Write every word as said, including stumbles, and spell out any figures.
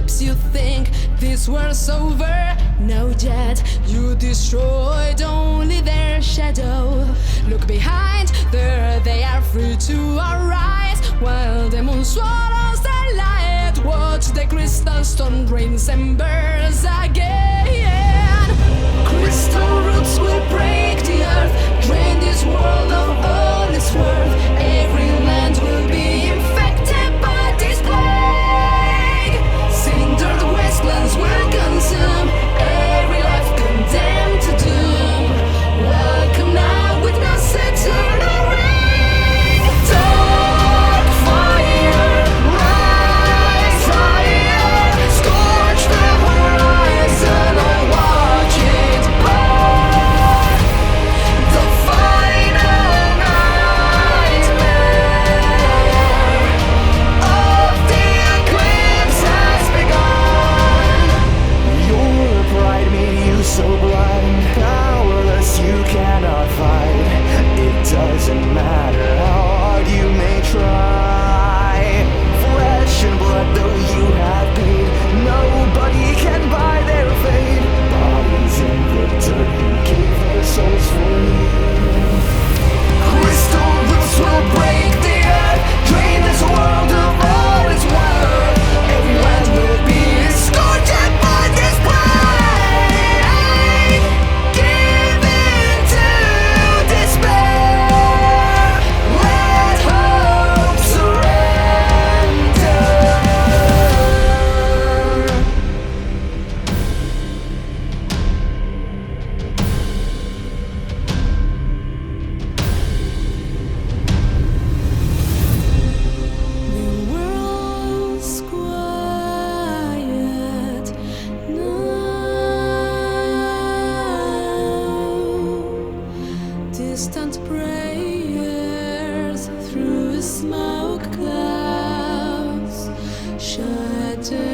lips you think this was over. No, yet you destroyed only their shadow. Look behind, there they are free to arise, while the moon swallows the light. Watch the crystal stone rains and burns again. Crystal roots will break the earth, drain this world of all its worth. Every land will be infected by this plague. Cindered wastelands will consume every life condemned to doom. Welcome now, witness eternal reign. Dark fire, rise higher, scorch the horizon and watch it burn. The final nightmare of the eclipse has begun. Your pride made you so blind, powerless, you cannot fight. It doesn't matter how hard you may try. Flesh and blood, though you have paid, nobody can buy their fate. Bodies in the dirt who gave their souls for you. Crystal roots will break the earth, drain this world of all its worth. Every land will be scorched by this plague. Give in to despair, let hope surrender. The world's quiet now. Distant prayers through smoke clouds, shadow.